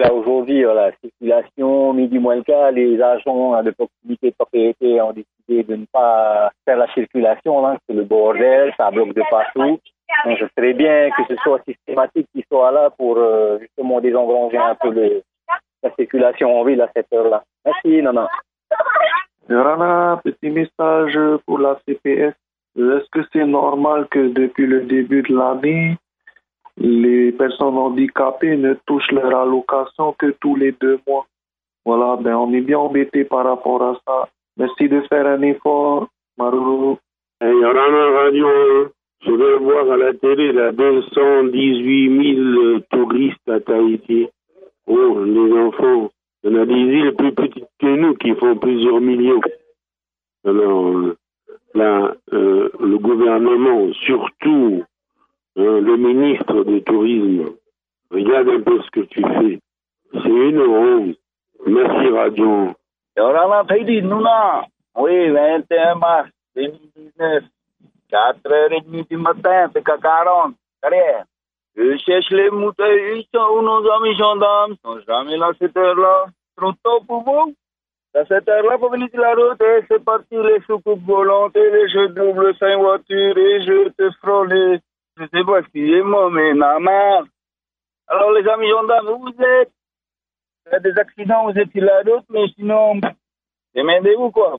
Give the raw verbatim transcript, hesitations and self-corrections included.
là, aujourd'hui, voilà, circulation, midi moins le quart, les agents de proximité de propriété ont décidé de ne pas faire la circulation, là, c'est le bordel, ça bloque de partout. Donc, je serais bien que ce soit systématique, qu'ils soient là pour euh, justement désengranger un peu le, la circulation en ville à cette heure-là. Merci, Nana. Rana, petit message pour la C P S. Est-ce que c'est normal que depuis le début de l'année, les personnes handicapées ne touchent leur allocation que tous les deux mois? Voilà, ben on est bien embêté par rapport à ça. Merci de faire un effort, Marou. Hey, Rana Radio, je vais voir à la télé là, deux cent dix-huit mille touristes à Tahiti. Oh, les enfants. Il y en a des îles plus petites que nous qui font plusieurs millions. Alors, là, euh, le gouvernement, surtout hein, le ministre du Tourisme, regarde un peu ce que tu fais. C'est une honte. Merci, Radio. Yorana Tahiti, Nuna. Oui, vingt et un mars deux mille dix-neuf. quatre heures trente du matin, P K quarante. Carrière. Je cherche les moutons, ils sont où nos amis gendarmes? Ils sont jamais là à cette heure-là. Trop tôt pour vous? À cette heure-là, pour venir sur la route, et c'est parti, les soucoupes volantes, et les jeux double cinq voitures, et je te frôle. Je sais pas, excusez-moi, mais n'a marre. Alors, les amis gendarmes, où vous êtes? Il y a des accidents, vous êtes sur la route, mais sinon, démerdez-vous, quoi.